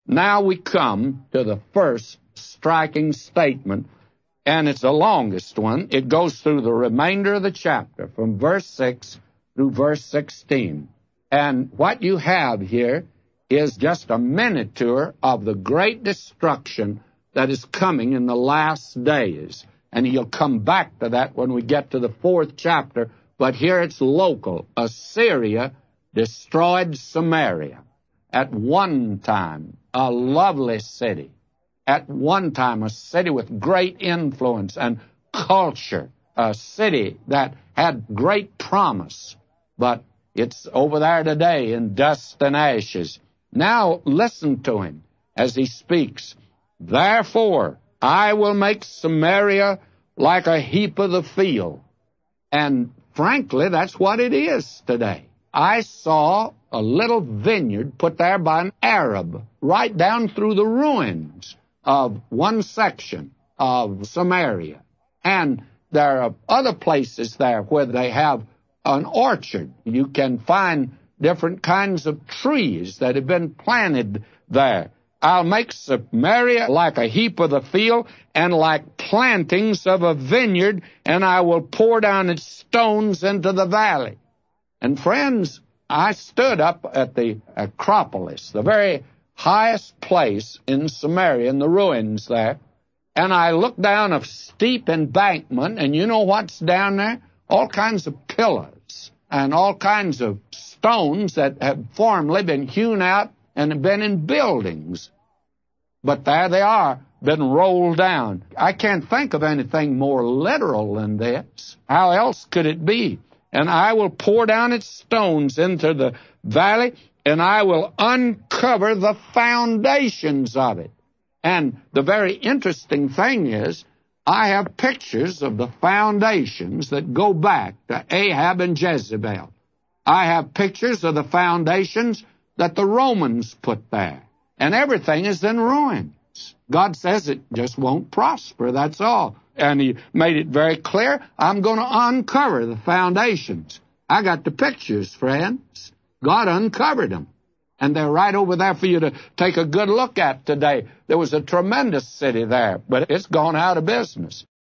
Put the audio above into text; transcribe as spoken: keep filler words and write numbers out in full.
Now we come to the first striking statement, and it's the longest one. It goes through the remainder of the chapter, from verse six through verse sixteen. And what you have here is just a miniature of the great destruction that is coming in the last days. And he'll come back to that when we get to the fourth chapter, but here it's local. Assyria destroyed Samaria. At one time, a lovely city. At one time, a city with great influence and culture. A city that had great promise. But it's over there today in dust and ashes. Now listen to him as he speaks. Therefore, I will make Samaria like a heap of the field. And frankly, that's what it is today. I saw a little vineyard put there by an Arab right down through the ruins of one section of Samaria. And there are other places there where they have an orchard. You can find different kinds of trees that have been planted there. I'll make Samaria like a heap of the field and like plantings of a vineyard, and I will pour down its stones into the valley. And friends, I stood up at the Acropolis, the very highest place in Samaria, in the ruins there, and I looked down a steep embankment, and you know what's down there? All kinds of pillars and all kinds of stones that have formerly been hewn out and have been in buildings. But there they are, been rolled down. I can't think of anything more literal than this. How else could it be? And I will pour down its stones into the valley, and I will uncover the foundations of it. And the very interesting thing is, I have pictures of the foundations that go back to Ahab and Jezebel. I have pictures of the foundations that the Romans put there. And everything is in ruins. God says it just won't prosper, that's all. And he made it very clear, I'm going to uncover the foundations. I got the pictures, friends. God uncovered them. And they're right over there for you to take a good look at today. There was a tremendous city there, but it's gone out of business.